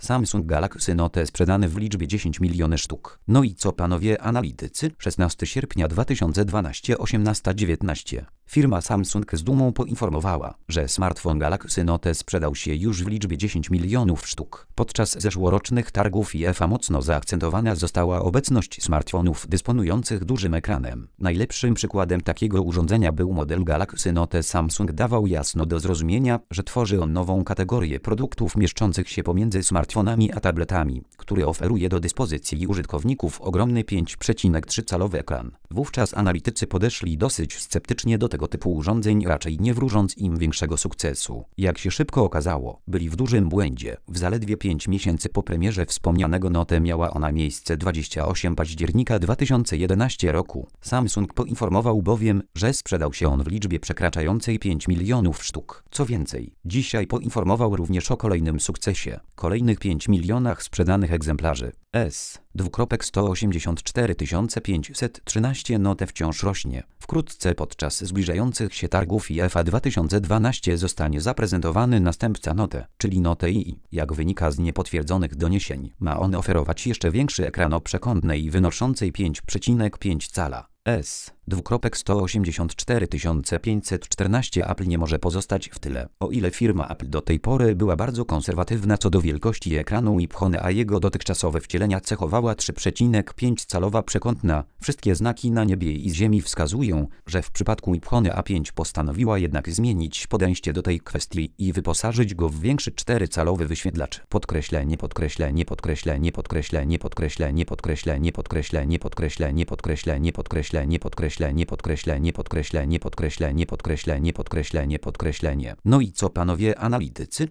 Samsung Galaxy Note sprzedany w liczbie 10 miliony sztuk. No i co panowie analitycy? 16 sierpnia 2012, 18:19. Firma Samsung z dumą poinformowała, że smartfon Galaxy Note sprzedał się już w liczbie 10 milionów sztuk. Podczas zeszłorocznych targów IFA mocno zaakcentowana została obecność smartfonów dysponujących dużym ekranem. Najlepszym przykładem takiego urządzenia był model Galaxy Note. Samsung dawał jasno do zrozumienia, że tworzy on nową kategorię produktów mieszczących się pomiędzy smartfonami a tabletami, który oferuje do dyspozycji użytkowników ogromny 5,3-calowy ekran. Wówczas analitycy podeszli dosyć sceptycznie do tego typu urządzeń, raczej nie wróżąc im większego sukcesu. Jak się szybko okazało, byli w dużym błędzie. W zaledwie 5 miesięcy po premierze wspomnianego Note miała ona miejsce 28 października 2011 roku. Samsung poinformował bowiem, że sprzedał się on w liczbie przekraczającej 5 milionów sztuk. Co więcej, dzisiaj poinformował również o kolejnym sukcesie. Kolejnych 5 milionach sprzedanych egzemplarzy. S.184 513 Note wciąż rośnie. Wkrótce podczas zbliżających się targów IFA 2012 zostanie zaprezentowany następca Note, czyli Note I. Jak wynika z niepotwierdzonych doniesień, ma on oferować jeszcze większy ekran o przekątnej wynoszącej 5,5 cala. S.184 514 Apple nie może pozostać w tyle. O ile firma Apple do tej pory była bardzo konserwatywna co do wielkości ekranu iPhone, a jego dotychczasowe wcielenia cechowała 3,5-calowa przekątna, wszystkie znaki na niebie i ziemi wskazują, że w przypadku iPhone A5 postanowiła jednak zmienić podejście do tej kwestii i wyposażyć go w większy 4-calowy wyświetlacz. Podkreślenie, podkreślenie, podkreślenie, podkreślenie, podkreślenie, podkreślenie, podkreślenie, podkreślenie, podkreślenie, podkreślenie, podkreślenie, podkreślenie, podkreślenie, podkreślenie, podkreślenie, podkreślenie, podkreślenie. No i co panowie analitycy?